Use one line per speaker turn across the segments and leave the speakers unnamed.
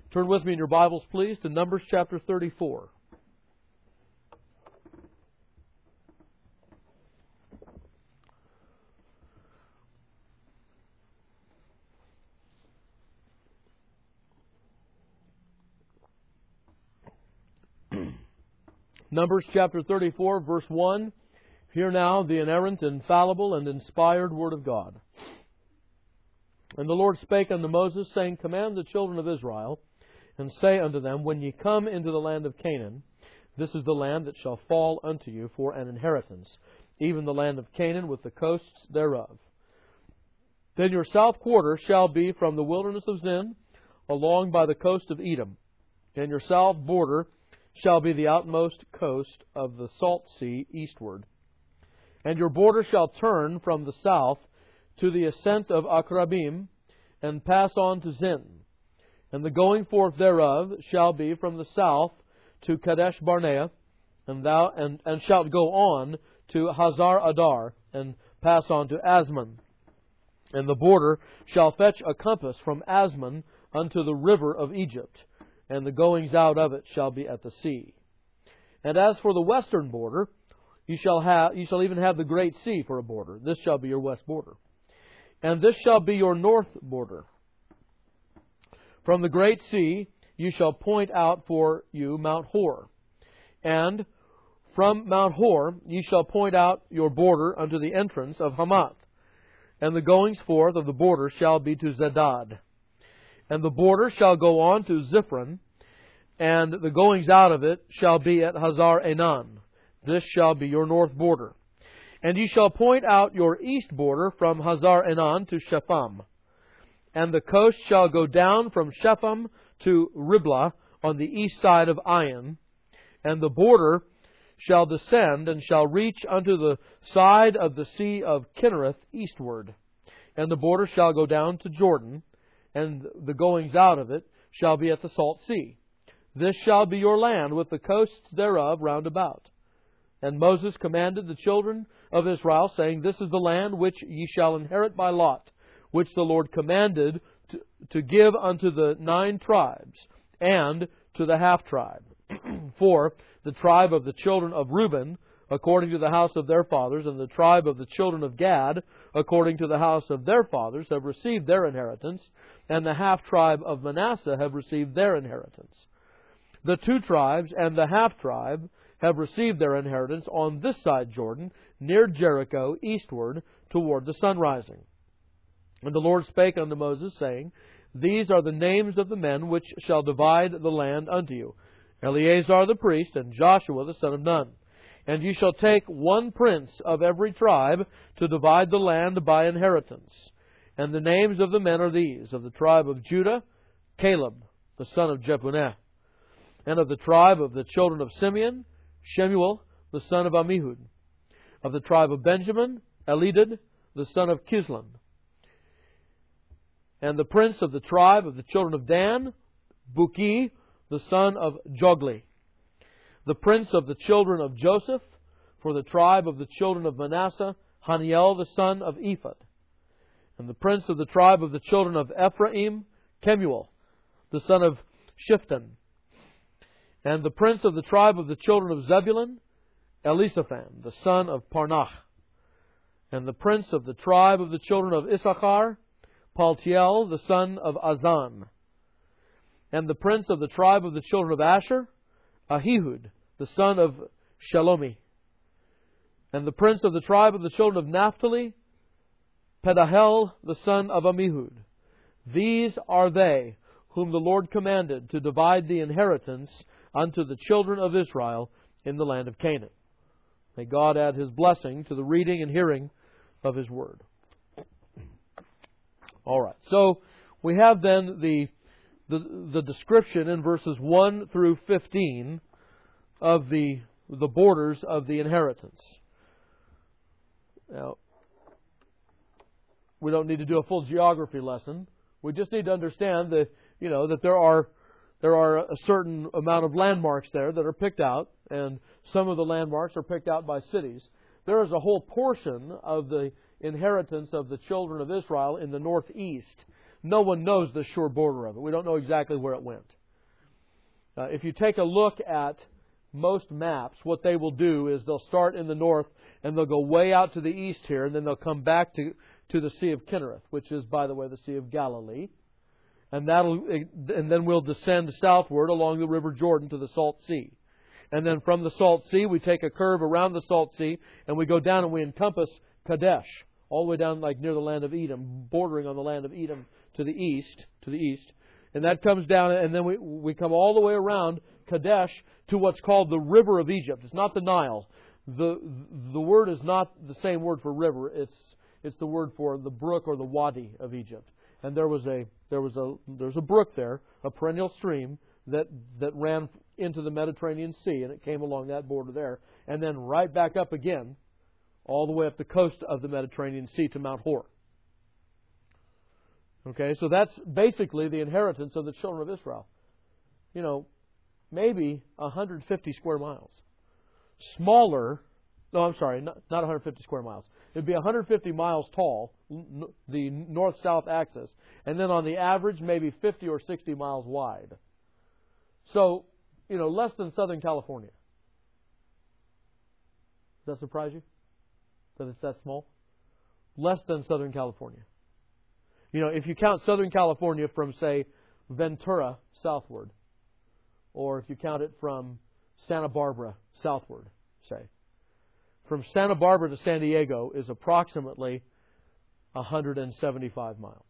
Turn with me in your Bibles, please, to Numbers chapter 34. Numbers chapter 34, verse 1. Hear now the inerrant, infallible, and inspired Word of God. And the Lord spake unto Moses, saying, Command the children of Israel, and say unto them, When ye come into the land of Canaan, this is the land that shall fall unto you for an inheritance, even the land of Canaan with the coasts thereof. Then your south quarter shall be from the wilderness of Zin, along by the coast of Edom, and your south border shall be the outmost coast of the salt sea eastward. And your border shall turn from the south to the ascent of Akrabim, and pass on to Zin. And the going forth thereof shall be from the south to Kadesh Barnea, and shalt go on to Hazar Adar, and pass on to Asmon. And the border shall fetch a compass from Asmon unto the river of Egypt, and the goings out of it shall be at the sea. And as for the western border, you shall even have the great sea for a border. This shall be your west border. And this shall be your north border. From the great sea you shall point out for you Mount Hor. And from Mount Hor ye shall point out your border unto the entrance of Hamath. And the goings forth of the border shall be to Zedad. And the border shall go on to Ziphron, and the goings out of it shall be at Hazar Enan. This shall be your north border. And ye shall point out your east border from Hazar Enan to Shepham. And the coast shall go down from Shepham to Riblah on the east side of Ain. And the border shall descend and shall reach unto the side of the sea of Kinnereth eastward. And the border shall go down to Jordan, and the goings out of it shall be at the salt sea. This shall be your land with the coasts thereof round about. And Moses commanded the children of Israel, saying, This is the land which ye shall inherit by lot, which the Lord commanded to give unto the 9 tribes, and to the half-tribe. For the tribe of the children of Reuben, according to the house of their fathers, and the tribe of the children of Gad, according to the house of their fathers, have received their inheritance, and the half-tribe of Manasseh have received their inheritance. The 2 tribes and the half-tribe have received their inheritance on this side Jordan, near Jericho, eastward, toward the sun rising. And the Lord spake unto Moses, saying, These are the names of the men which shall divide the land unto you, Eleazar the priest, and Joshua the son of Nun. And ye shall take 1 prince of every tribe to divide the land by inheritance. And the names of the men are these: of the tribe of Judah, Caleb the son of Jephunneh. And of the tribe of the children of Simeon, Shemuel the son of Ammihud. Of the tribe of Benjamin, Elidad the son of Kislon. And the prince of the tribe of the children of Dan, Buki the son of Jogli. The prince of the children of Joseph, for the tribe of the children of Manasseh, Haniel the son of Ephod. And the prince of the tribe of the children of Ephraim, Kemuel the son of Shiftan. And the prince of the tribe of the children of Zebulun, Elisaphan the son of Parnach. And the prince of the tribe of the children of Issachar, Paltiel the son of Azan. And the prince of the tribe of the children of Asher, Ahihud the son of Shelomi. And the prince of the tribe of the children of Naphtali, Pedahel the son of Ammihud. These are they whom the Lord commanded to divide the inheritance unto the children of Israel in the land of Canaan. May God add His blessing to the reading and hearing of His Word. All right, so we have then the description in verses 1 through 15 of the borders of the inheritance. Now, we don't need to do a full geography lesson. We just need to understand that that there are a certain amount of landmarks there that are picked out, and some of the landmarks are picked out by cities. There is a whole portion of the inheritance of the children of Israel in the northeast. No one knows the sure border of it. We don't know exactly where it went. If you take a look at most maps, what they will do is they'll start in the north and they'll go way out to the east here, and then they'll come back to the Sea of Kinnereth, which is, by the way, the Sea of Galilee. And then we'll descend southward along the River Jordan to the Salt Sea. And then from the Salt Sea, we take a curve around the Salt Sea, and we go down and we encompass Kadesh, all the way down like near the land of Edom, bordering on the land of Edom to the east. And that comes down, and then we come all the way around Kadesh to what's called the River of Egypt. It's not the Nile. The word is not the same word for river. It's the word for the brook or the wadi of Egypt. And there was a brook there, a perennial stream that ran into the Mediterranean Sea, and it came along that border there, and then right back up again, all the way up the coast of the Mediterranean Sea to Mount Hor. Okay, so that's basically the inheritance of the children of Israel. You know, maybe 150 square miles. Smaller, no, I'm sorry, not 150 square miles. It'd be 150 miles tall, the north-south axis, and then on the average, maybe 50 or 60 miles wide. So, you know, less than Southern California. Does that surprise you? That it's that small? Less than Southern California. You know, if you count Southern California from, say, Ventura southward, or if you count it from Santa Barbara southward, say, from Santa Barbara to San Diego is approximately 175 miles.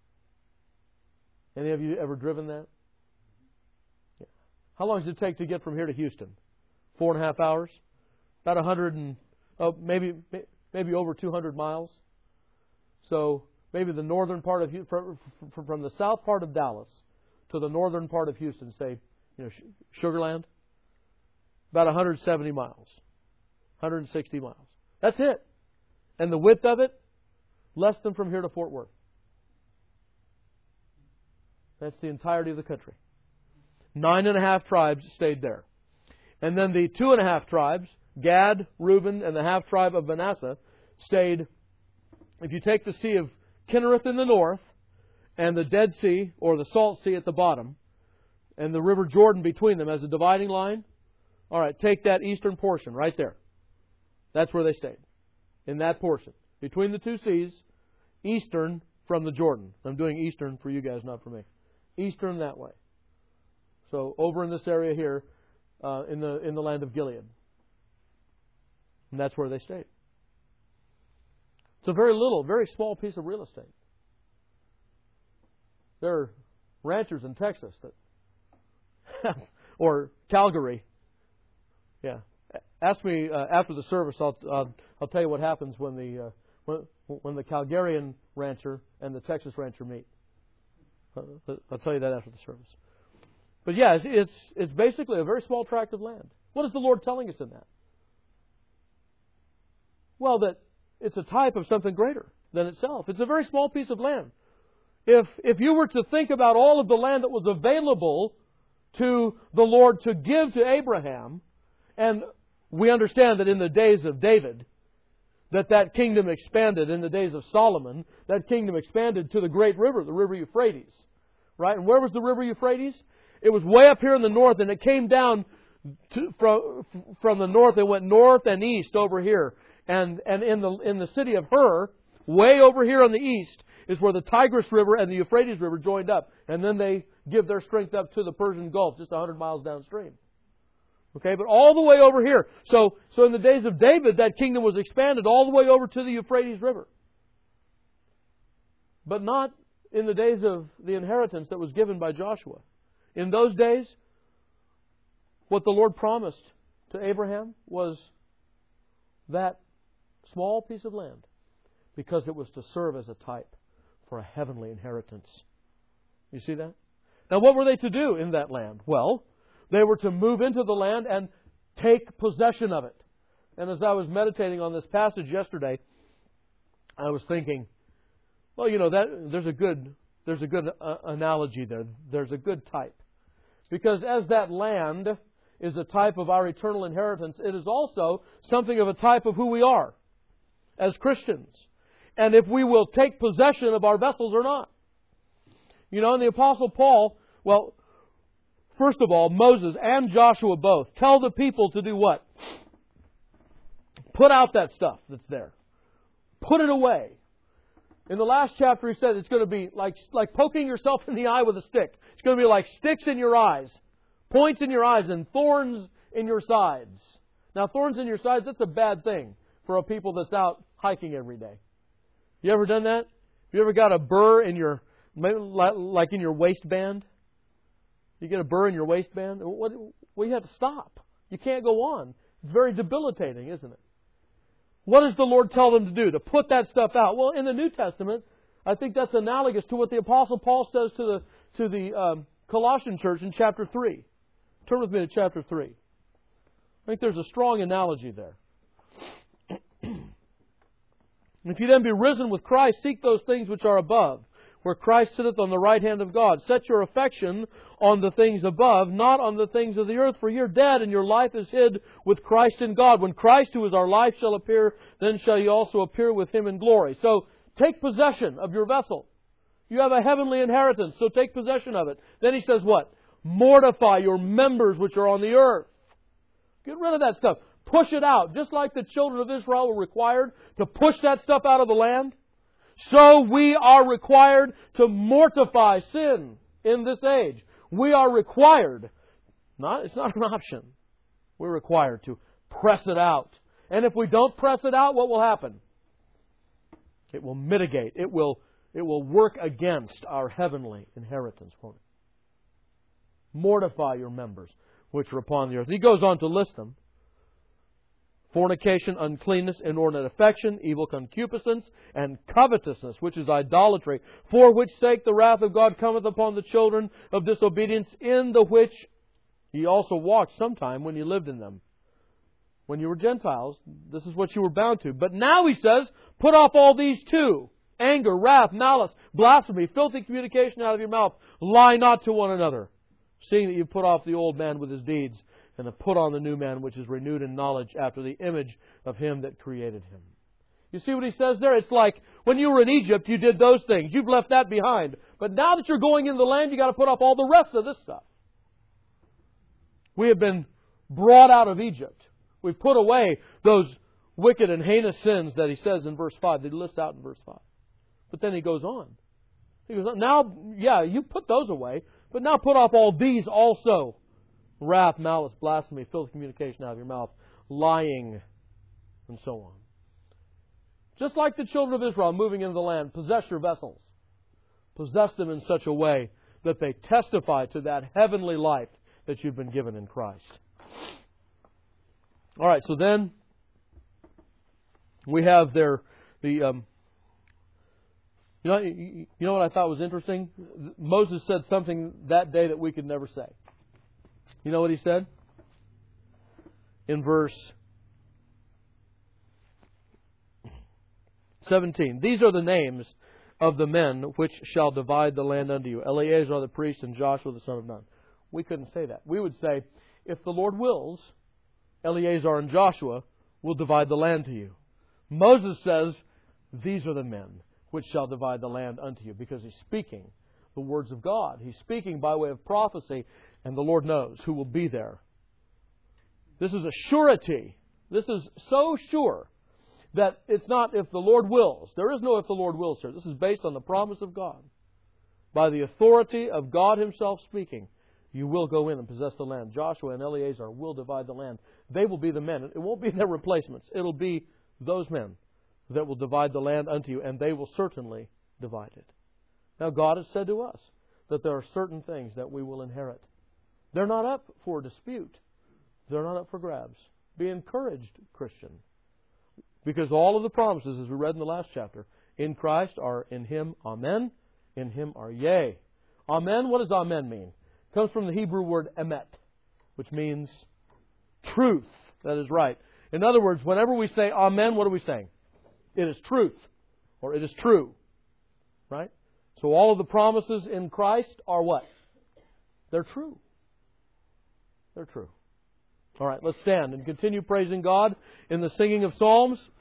Any of you ever driven that? Yeah. How long does it take to get from here to Houston? 4.5 hours? About 100 and maybe over 200 miles. So maybe the northern part of from the south part of Dallas to the northern part of Houston, say, you know, Sugar Land, about 170 miles, 160 miles. That's it. And the width of it, less than from here to Fort Worth. That's the entirety of the country. 9.5 tribes stayed there. And then the 2.5 tribes, Gad, Reuben, and the half tribe of Manasseh, stayed, if you take the Sea of Kinnereth in the north, and the Dead Sea, or the Salt Sea at the bottom, and the River Jordan between them as a dividing line, all right, take that eastern portion right there. That's where they stayed. In that portion. Between the two seas, eastern from the Jordan. I'm doing eastern for you guys, not for me. Eastern that way. So over in this area here, in the land of Gilead. And that's where they stayed. It's a very small piece of real estate. There are ranchers in Texas that, or Calgary. Yeah. Ask me after the service. I'll tell you what happens when the Calgarian rancher and the Texas rancher meet. I'll tell you that after the service. But yeah, it's basically a very small tract of land. What is the Lord telling us in that? Well, that it's a type of something greater than itself. It's a very small piece of land. If you were to think about all of the land that was available to the Lord to give to Abraham, and we understand that in the days of David, that kingdom expanded. In the days of Solomon, that kingdom expanded to the great river, the river Euphrates. Right? And where was the river Euphrates? It was way up here in the north, and it came down from the north. It went north and east over here. And in the city of Hur, way over here on the east, is where the Tigris River and the Euphrates River joined up. And then they give their strength up to the Persian Gulf, just 100 miles downstream. Okay, but all the way over here. So in the days of David, that kingdom was expanded all the way over to the Euphrates River. But not in the days of the inheritance that was given by Joshua. In those days, what the Lord promised to Abraham was that small piece of land, because it was to serve as a type for a heavenly inheritance. You see that? Now, what were they to do in that land? Well, they were to move into the land and take possession of it. And as I was meditating on this passage yesterday, I was thinking, well, you know, there's a good analogy there. There's a good type. Because as that land is a type of our eternal inheritance, it is also something of a type of who we are as Christians. And if we will take possession of our vessels or not. You know, and the Apostle Paul, well, First of all, Moses and Joshua both tell the people to do what? Put out that stuff that's there. Put it away. In the last chapter he said it's going to be like poking yourself in the eye with a stick. It's going to be like sticks in your eyes, points in your eyes, and thorns in your sides. Now, thorns in your sides, that's a bad thing for a people that's out hiking every day. You ever done that? You ever got a burr in your, like in your waistband? You get a burr in your waistband? Well, you have to stop. You can't go on. It's very debilitating, isn't it? What does the Lord tell them to do? To put that stuff out. Well, in the New Testament, I think that's analogous to what the Apostle Paul says to the Colossian church in chapter 3. Turn with me to chapter 3. I think there's a strong analogy there. If you then be risen with Christ, seek those things which are above, where Christ sitteth on the right hand of God. Set your affection on the things above, not on the things of the earth. For you're dead, and your life is hid with Christ in God. When Christ, who is our life, shall appear, then shall you also appear with Him in glory. So, take possession of your vessel. You have a heavenly inheritance, so take possession of it. Then he says what? Mortify your members which are on the earth. Get rid of that stuff. Push it out. Just like the children of Israel were required to push that stuff out of the land, so we are required to mortify sin in this age. We are required. It's not an option. We're required to press it out. And if we don't press it out, what will happen? It will mitigate. It will work against our heavenly inheritance, won't it? Mortify your members which are upon the earth. He goes on to list them. Fornication, uncleanness, inordinate affection, evil concupiscence, and covetousness, which is idolatry, for which sake the wrath of God cometh upon the children of disobedience, in the which ye also walked sometime when ye lived in them. When you were Gentiles, this is what you were bound to. But now he says, put off all these too: anger, wrath, malice, blasphemy, filthy communication out of your mouth. Lie not to one another, seeing that you put off the old man with his deeds, and have put on the new man, which is renewed in knowledge after the image of Him that created him. You see what he says there? It's like when you were in Egypt, you did those things. You've left that behind. But now that you're going into the land, you've got to put off all the rest of this stuff. We have been brought out of Egypt. We've put away those wicked and heinous sins that he says in verse 5, that he lists out in verse 5. But then he goes on. He goes on, now, yeah, you put those away, but now put off all these also: wrath, malice, blasphemy, filthy communication out of your mouth, lying, and so on. Just like the children of Israel moving into the land, possess your vessels. Possess them in such a way that they testify to that heavenly life that you've been given in Christ. All right, so then we have you know what I thought was interesting? Moses said something that day that we could never say. You know what he said? In verse 17. These are the names of the men which shall divide the land unto you: Eleazar the priest and Joshua the son of Nun. We couldn't say that. We would say, if the Lord wills, Eleazar and Joshua will divide the land to you. Moses says, these are the men which shall divide the land unto you, because he's speaking the words of God. He's speaking by way of prophecy, and the Lord knows who will be there. This is a surety. This is so sure that it's not if the Lord wills. There is no if the Lord wills here. This is based on the promise of God. By the authority of God Himself speaking, you will go in and possess the land. Joshua and Eleazar will divide the land. They will be the men. It won't be their replacements. It'll be those men that will divide the land unto you, and they will certainly divide it. Now, God has said to us that there are certain things that we will inherit. They're not up for dispute. They're not up for grabs. Be encouraged, Christian. Because all of the promises, as we read in the last chapter, in Christ are in Him, amen. In Him are yea. Amen, what does amen mean? It comes from the Hebrew word emet, which means truth. That is right. In other words, whenever we say amen, what are we saying? It is truth, or it is true. Right? So all of the promises in Christ are what? They're true. They're true. All right, let's stand and continue praising God in the singing of psalms.